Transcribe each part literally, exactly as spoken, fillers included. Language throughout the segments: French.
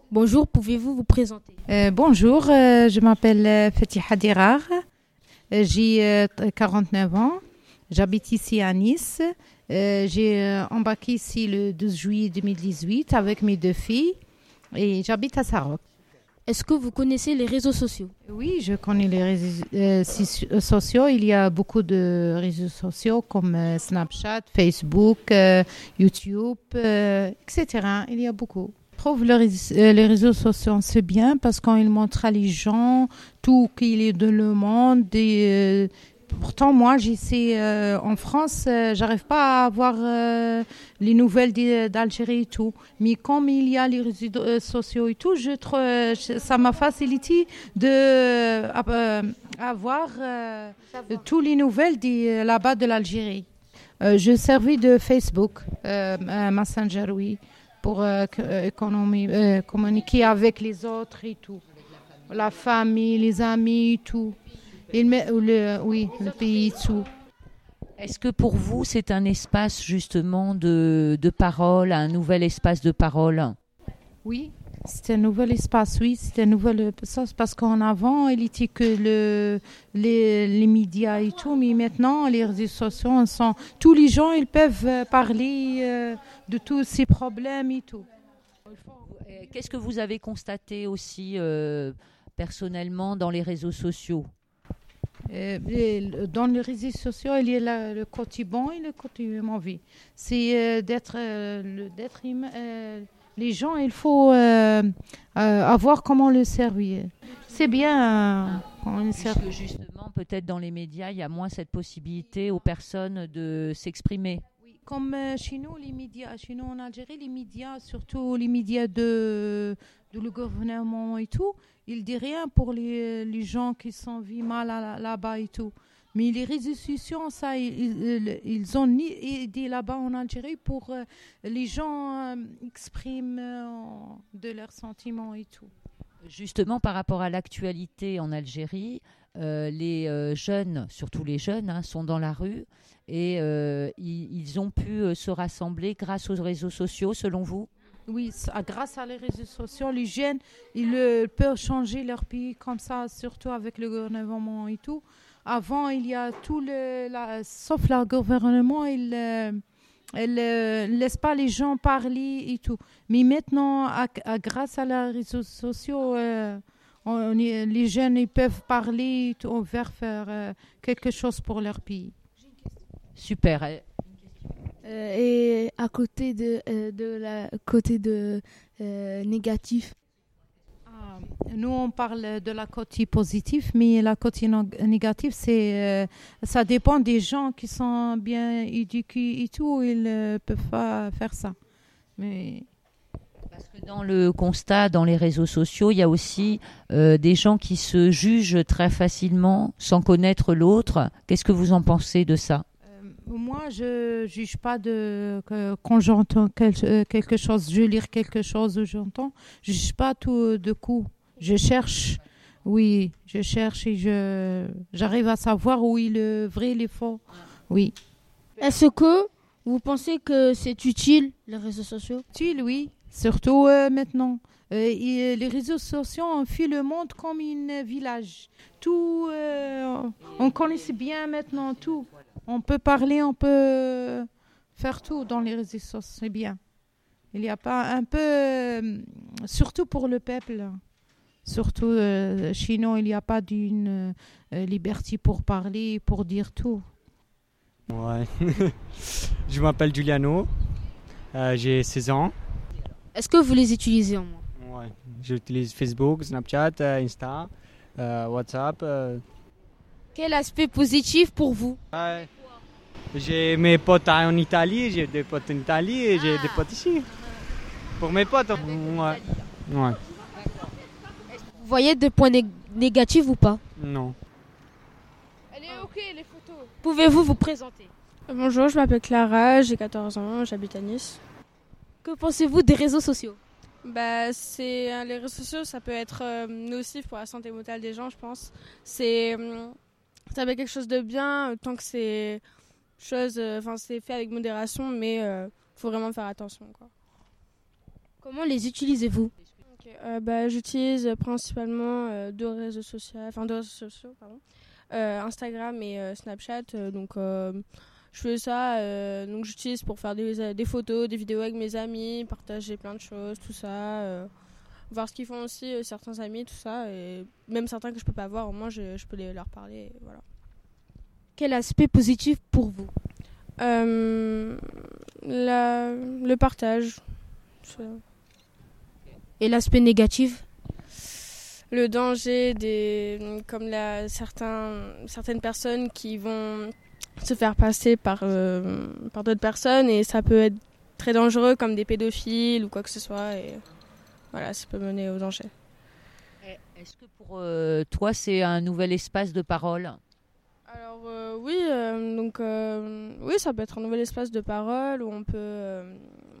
Bonjour, pouvez-vous vous présenter? Euh, bonjour, euh, je m'appelle euh, Fatiha Dirar, Euh, j'ai euh, quarante-neuf ans, j'habite ici à Nice. Euh, j'ai euh, embarqué ici le douze juillet deux mille dix-huit avec mes deux filles et j'habite à Sarroc. Est-ce que vous connaissez les réseaux sociaux? Oui, je connais les réseaux euh, si- euh, sociaux. Il y a beaucoup de réseaux sociaux comme euh, Snapchat, Facebook, euh, YouTube, euh, et cetera. Il y a beaucoup. Je trouve le rés- euh, les réseaux sociaux, c'est bien parce qu'ils montrent à les gens tout qu'il est dans le monde. Et, euh, pourtant, moi, j'essaie euh, en France, euh, j'arrive pas à avoir euh, les nouvelles d'I- d'Algérie et tout. Mais comme il y a les réseaux euh, sociaux et tout, je trouve, euh, je- ça m'a facilité de euh, avoir euh, tous les nouvelles d'I- là-bas de l'Algérie. Euh, je servis de Facebook, euh, euh, Messenger, oui, pour euh, que- euh, économie- euh, communiquer avec les autres et tout. La famille, les amis et tout. Il met, ou le, oui, le pays et tout. Est-ce que pour vous, c'est un espace justement de, de parole, un nouvel espace de parole? Oui, c'est un nouvel espace, oui, c'est un nouvel espace parce qu'en avant, il était que le, les, les médias et tout, mais maintenant, les réseaux sociaux, sont, tous les gens, ils peuvent euh, parler euh, de tous ces problèmes et tout. Euh, Qu'est-ce que vous avez constaté aussi euh, personnellement dans les réseaux sociaux? Euh, et le- dans les réseaux sociaux, il y a la- le côté bon et le côté mauvais. C'est euh, d'être, euh, le- d'être humain, euh, les gens, il faut euh, euh, avoir comment le servir. C'est bien euh, quand on le sert. Puisque justement, peut-être dans les médias, il y a moins cette possibilité aux personnes de s'exprimer. Comme euh, chez nous, les médias, chez nous en Algérie, les médias, surtout les médias de, de le gouvernement et tout, ils disent rien pour les, les gens qui sont vivent mal à- là-bas et tout. Mais les réseaux sociaux, ça, ils, ils, ils ont ni aidé là-bas en Algérie pour euh, les gens euh, expriment euh, de leurs sentiments et tout. Justement, par rapport à l'actualité en Algérie, euh, les euh, jeunes, surtout les jeunes, hein, sont dans la rue et euh, ils, ils ont pu euh, se rassembler grâce aux réseaux sociaux, selon vous? Oui, ça- grâce à les réseaux sociaux, les jeunes, ils euh, peuvent changer leur pays comme ça, surtout avec le gouvernement et tout. Avant, il y a tout le, la- sauf le gouvernement, il euh, elle, euh, laisse pas les gens parler et tout. Mais maintenant, à- à- grâce à les réseaux sociaux, euh, on- on est- les jeunes ils peuvent parler et tout, vers faire euh, quelque chose pour leur pays. Super. Euh, Euh, et à côté de, euh, de la côté de euh, négatif. Ah, nous, on parle de la côté positive, mais la côté no- négative, c'est, euh, ça dépend des gens qui sont bien éduqués et tout, ils ne peuvent pas faire ça. Mais Parce que dans le constat, dans les réseaux sociaux, il y a aussi euh, des gens qui se jugent très facilement sans connaître l'autre. Qu'est-ce que vous en pensez de ça? euh, moi, je juge pas de que- quand j'entends quel- euh, quelque chose, je lis quelque chose ou j'entends, je juge pas tout de coup. Je cherche, oui, je cherche et je j'arrive à savoir où est le vrai, les faux. Oui. Est-ce que vous pensez que c'est utile, les réseaux sociaux? Utile, oui, surtout euh, maintenant. Euh, et, euh, les réseaux sociaux ont fait le monde comme un village. Tout, euh, on connaît bien maintenant tout. On peut parler, on peut faire tout dans les réseaux sociaux, c'est bien. Il n'y a pas un peu, euh, surtout pour le peuple, surtout euh, chez nous, il n'y a pas d'une euh, liberté pour parler, pour dire tout. Ouais. Je m'appelle Giuliano, euh, j'ai seize ans. Est-ce que vous les utilisez en moi? Ouais. J'utilise Facebook, Snapchat, euh, Insta, euh, WhatsApp. euh. Quel aspect positif pour vous? Ouais. J'ai mes potes en Italie, j'ai des potes en Italie et j'ai des potes ici. Pour mes potes, ouais. Ouais. Vous voyez des points nég- négatifs ou pas? Non. Elle est ok les photos. Pouvez-vous vous présenter? Bonjour, je m'appelle Clara, j'ai quatorze ans, j'habite à Nice. Que pensez-vous des réseaux sociaux? Bah, c'est, euh, les réseaux sociaux, ça peut être euh, nocif pour la santé mentale des gens, je pense. C'est, euh, ça peut être quelque chose de bien, euh, tant que c'est, chose, enfin, c'est fait avec modération, mais il faut vraiment faire attention, quoi. Comment les utilisez-vous? Ok, euh, bah, j'utilise principalement euh, deux réseaux sociaux, enfin deux réseaux sociaux, pardon, euh, Instagram et euh, Snapchat. euh, donc, euh, je fais ça. euh, donc, j'utilise pour faire des, des photos, des vidéos avec mes amis, partager plein de choses, tout ça. euh, voir ce qu'ils font aussi euh, certains amis, tout ça, et même certains que je peux pas voir, au moins je, je peux les, leur parler. Et voilà. Quel aspect positif pour vous? Euh, la, le partage. Ça. Et l'aspect négatif? Le danger des comme la certains certaines personnes qui vont se faire passer par euh, par d'autres personnes, et ça peut être très dangereux, comme des pédophiles ou quoi que ce soit, et voilà, ça peut mener au danger. Est-ce que pour euh, toi, c'est un nouvel espace de parole? Alors euh, oui, euh, donc euh, oui, ça peut être un nouvel espace de parole où on peut euh,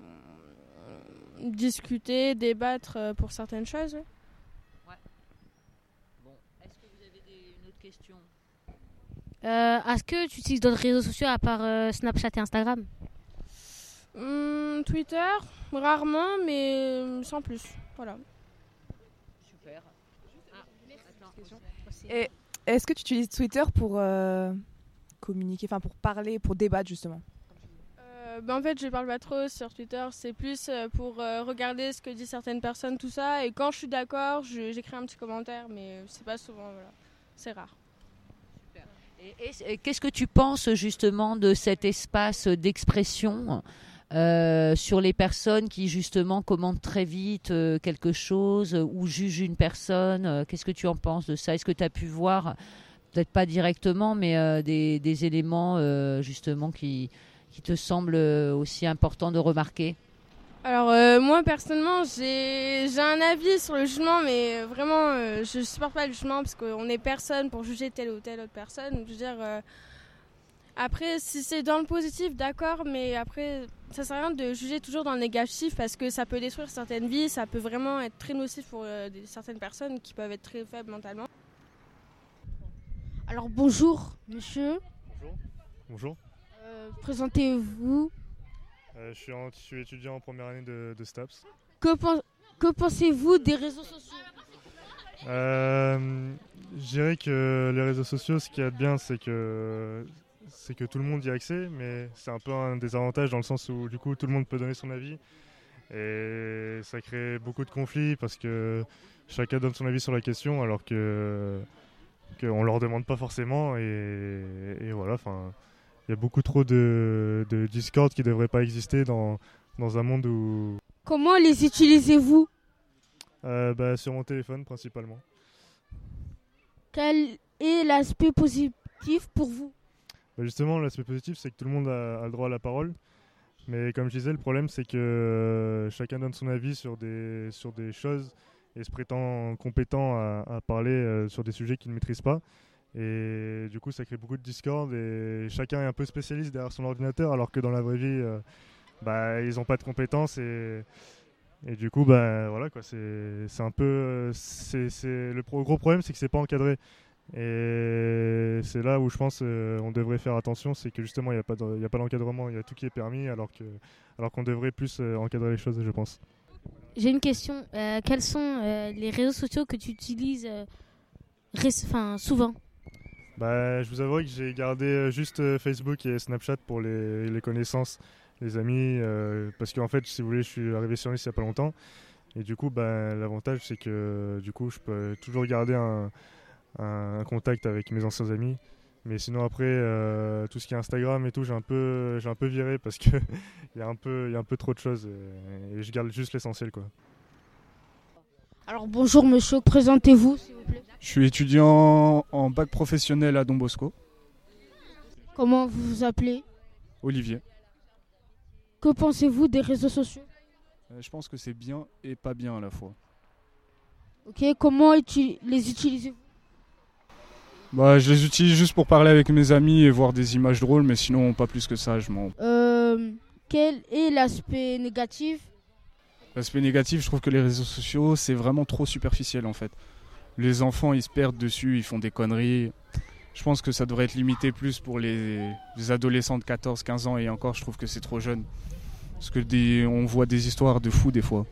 discuter, débattre euh, pour certaines choses. Oui. Ouais. Bon, est-ce que vous avez des, une autre question? Euh, est-ce que tu utilises d'autres réseaux sociaux à part euh, Snapchat et Instagram? Hum, Twitter, rarement, mais sans plus. Voilà. Super. Ah, Et est-ce que tu utilises Twitter pour euh, communiquer, enfin pour parler, pour débattre justement? Euh, ben en fait, je parle pas trop sur Twitter. C'est plus euh, pour euh, regarder ce que disent certaines personnes, tout ça. Et quand je suis d'accord, je- j'écris un petit commentaire, mais c'est pas souvent. Voilà. C'est rare. Et, et- et qu'est-ce que tu penses justement de cet espace d'expression euh, sur les personnes qui justement commentent très vite euh, quelque chose euh, ou jugent une personne? euh, Qu'est-ce que tu en penses de ça? Est-ce que tu as pu voir, peut-être pas directement, mais euh, des, des éléments euh, justement qui, qui te semblent euh, aussi importants de remarquer? Alors euh, moi personnellement, j'ai j'ai un avis sur le jugement, mais vraiment euh, je supporte pas le jugement parce qu'on est personne pour juger telle ou telle autre personne. Je veux dire, euh, après si c'est dans le positif, d'accord, mais après ça sert à rien de juger toujours dans le négatif parce que ça peut détruire certaines vies, ça peut vraiment être très nocif pour euh, des- certaines personnes qui peuvent être très faibles mentalement. Alors bonjour, monsieur. Bonjour. Bonjour. Euh, présentez-vous. Euh, je, suis en- je suis étudiant en première année de, de STAPS. Que, pen- que pensez-vous des réseaux sociaux? Euh, je dirais que les réseaux sociaux, ce qu'il y a de bien, c'est que, c'est que tout le monde y a accès, mais c'est un peu un désavantage dans le sens où du coup tout le monde peut donner son avis. Et ça crée beaucoup de conflits parce que chacun donne son avis sur la question alors que qu'on leur demande pas forcément. Et, et voilà, enfin. Il y a beaucoup trop de, de Discord qui ne devraient pas exister dans, dans un monde où... Comment les utilisez-vous? Euh, bah, sur mon téléphone principalement. Quel est l'aspect positif pour vous? Bah, justement, l'aspect positif, c'est que tout le monde a, a le droit à la parole. Mais comme je disais, le problème, c'est que euh, chacun donne son avis sur des, sur des choses et se prétend compétent à, à parler euh, sur des sujets qu'il ne maîtrise pas. Et du coup, ça crée beaucoup de discord et chacun est un peu spécialiste derrière son ordinateur, alors que dans la vraie vie, euh, bah, ils n'ont pas de compétences et, et du coup, bah, voilà, quoi, c'est, c'est un peu, c'est, c'est, le pro- gros problème, c'est que c'est pas encadré. Et c'est là où je pense euh, on devrait faire attention, c'est que justement, il n'y a pas de- il y a pas d'encadrement, il y a tout qui est permis, alors que, alors qu'on devrait plus euh, encadrer les choses, je pense. J'ai une question. Euh, quels sont euh, les réseaux sociaux que tu utilises euh, réc- enfin, souvent? Bah, je vous avoue que j'ai gardé euh, juste euh, Facebook et Snapchat pour les, les connaissances, les amis, euh, parce qu'en fait, si vous voulez, je suis arrivé sur Nice il n'y a pas longtemps, et du coup, bah, l'avantage c'est que du coup, je peux toujours garder un, un contact avec mes anciens amis, mais sinon après, euh, tout ce qui est Instagram et tout, j'ai un peu, j'ai un peu viré parce que il y a un peu, il y a un peu trop de choses, et, et je garde juste l'essentiel, quoi. Alors bonjour monsieur, présentez-vous s'il vous plaît. Je suis étudiant en bac professionnel à Don Bosco, Comment vous vous appelez? Olivier. Que pensez-vous des réseaux sociaux? Euh, Je pense que c'est bien et pas bien à la fois. Ok, comment uti- les utilisez-vous? Bah, je les utilise juste pour parler avec mes amis et voir des images drôles, mais sinon pas plus que ça. Je m'en... Euh, quel est l'aspect négatif? L'aspect négatif, je trouve que les réseaux sociaux, c'est vraiment trop superficiel en fait. Les enfants, ils se perdent dessus, ils font des conneries. Je pense que ça devrait être limité plus pour les, les adolescents de quatorze quinze ans, et encore, je trouve que c'est trop jeune. Parce que des, on voit des histoires de fous des fois.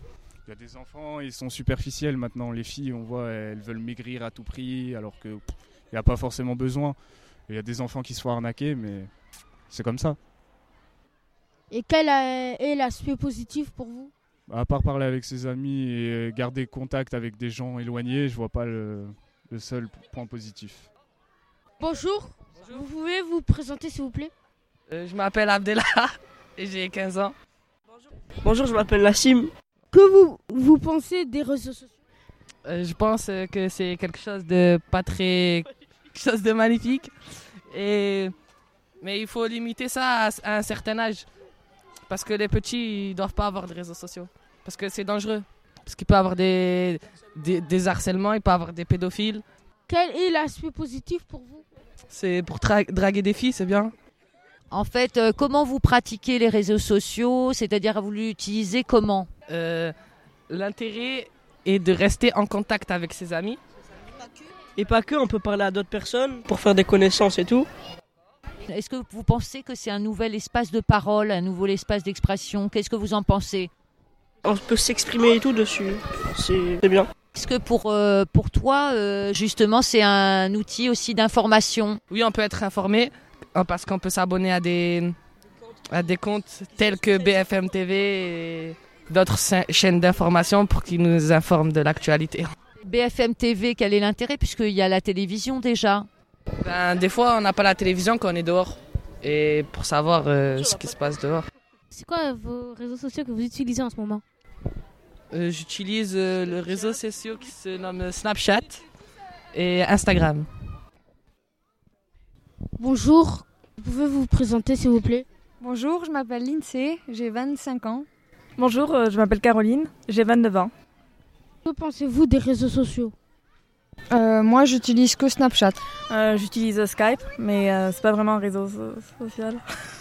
Il y a des enfants, ils sont superficiels maintenant. Les filles, on voit, elles veulent maigrir à tout prix, alors qu'il n'y a pas forcément besoin. Il y a des enfants qui se font arnaquer, mais c'est comme ça. Et quel est l'aspect positif pour vous? À part parler avec ses amis et garder contact avec des gens éloignés, je vois pas le, le seul point positif. Bonjour. Bonjour. Vous pouvez vous présenter s'il vous plaît? euh, Je m'appelle Abdellah et j'ai quinze ans. Bonjour, Bonjour je m'appelle Nassim. Que vous, vous pensez des réseaux sociaux? euh, Je pense que c'est quelque chose de pas très... quelque chose de magnifique. Et... Mais il faut limiter ça à, à un certain âge. Parce que les petits, ils doivent pas avoir de réseaux sociaux. Parce que c'est dangereux. Parce qu'il peut y avoir des, des, des harcèlements, il peut y avoir des pédophiles. Quel est l'aspect positif pour vous? C'est pour tra- draguer des filles, c'est bien. En fait, euh, comment vous pratiquez les réseaux sociaux? C'est-à-dire, vous l'utilisez comment? euh, L'intérêt est de rester en contact avec ses amis. Et pas que, on peut parler à d'autres personnes pour faire des connaissances et tout. Est-ce que vous pensez que c'est un nouvel espace de parole, un nouvel espace d'expression? Qu'est-ce que vous en pensez? On peut s'exprimer et tout dessus, c'est bien. Est-ce que pour, euh, pour toi, euh, justement, c'est un outil aussi d'information? Oui, on peut être informé parce qu'on peut s'abonner à des, à des comptes tels que B F M T V et d'autres chaînes d'information pour qu'ils nous informent de l'actualité. B F M T V, quel est l'intérêt puisqu'il y a la télévision déjà? Ben, des fois, on n'a pas la télévision quand on est dehors et pour savoir euh, ce qui se passe dehors. C'est quoi vos réseaux sociaux que vous utilisez en ce moment? euh, J'utilise euh, le réseau social qui se nomme Snapchat et Instagram. Bonjour, vous pouvez vous présenter s'il vous plaît? Bonjour, je m'appelle Lindsay, j'ai vingt-cinq ans. Bonjour, euh, je m'appelle Caroline, j'ai vingt-neuf ans. Que pensez-vous des réseaux sociaux? Euh, moi, j'utilise que Snapchat. Euh, j'utilise Skype, mais euh, c'est pas vraiment un réseau so- social.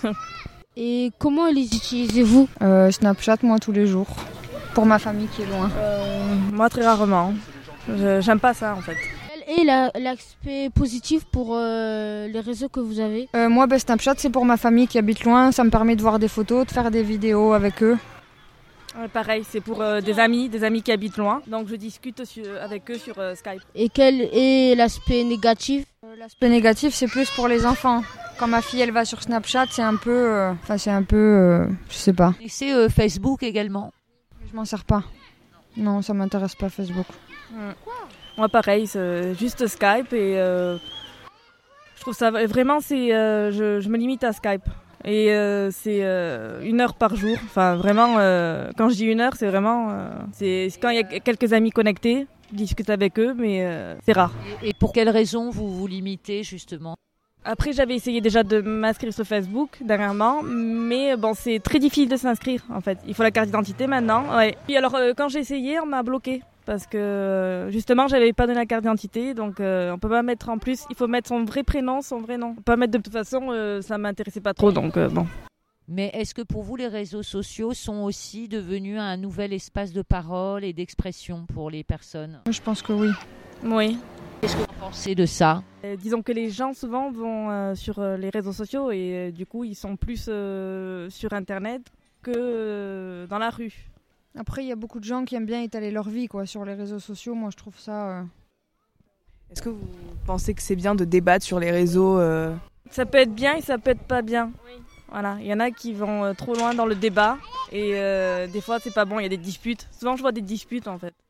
Et comment les utilisez-vous? euh, Snapchat, moi, tous les jours. Pour ma famille qui est loin. Euh, moi, très rarement. Je, j'aime pas ça, en fait. Quel est la, l'aspect positif pour euh, les réseaux que vous avez? euh, Moi, ben, Snapchat, c'est pour ma famille qui habite loin. Ça me permet de voir des photos, de faire des vidéos avec eux. Ouais, pareil, c'est pour euh, des amis, des amis qui habitent loin. Donc, je discute sur, avec eux sur euh, Skype. Et quel est l'aspect négatif? euh, L'aspect négatif, c'est plus pour les enfants. Quand ma fille, elle va sur Snapchat, c'est un peu... Enfin, euh, c'est un peu... Euh, je sais pas. Et c'est euh, Facebook également? Je m'en sers pas. Non, ça m'intéresse pas, Facebook. Ouais. Moi, pareil, c'est juste Skype et... Euh, je trouve ça... Vraiment, c'est... Euh, je, je me limite à Skype. Et euh, c'est euh, une heure par jour. Enfin, vraiment, euh, quand je dis une heure, c'est vraiment... Euh, c'est quand il y a quelques amis connectés, je discute avec eux, mais euh, c'est rare. Et pour quelles raisons vous vous limitez, justement? Après, j'avais essayé déjà de m'inscrire sur Facebook dernièrement, mais bon, c'est très difficile de s'inscrire, en fait. Il faut la carte d'identité maintenant, ouais. Puis alors, euh, quand j'ai essayé, on m'a bloqué. Parce que justement, j'avais pas donné la carte d'identité, donc euh, on peut pas mettre en plus. Il faut mettre son vrai prénom, son vrai nom. On peut pas mettre de toute façon, euh, ça m'intéressait pas trop, donc euh, bon. Mais est-ce que pour vous, les réseaux sociaux sont aussi devenus un nouvel espace de parole et d'expression pour les personnes? Je pense que oui. Oui. Qu'est-ce que vous pensez de ça? euh, Disons que les gens souvent vont euh, sur euh, les réseaux sociaux et euh, du coup, ils sont plus euh, sur Internet que euh, dans la rue. Après, il y a beaucoup de gens qui aiment bien étaler leur vie quoi, sur les réseaux sociaux. Moi, je trouve ça... Euh... Est-ce que vous pensez que c'est bien de débattre sur les réseaux euh... Ça peut être bien et ça peut être pas bien. Oui. Voilà, il y en a qui vont euh, trop loin dans le débat et euh, des fois, c'est pas bon, il y a des disputes. Souvent, je vois des disputes, en fait.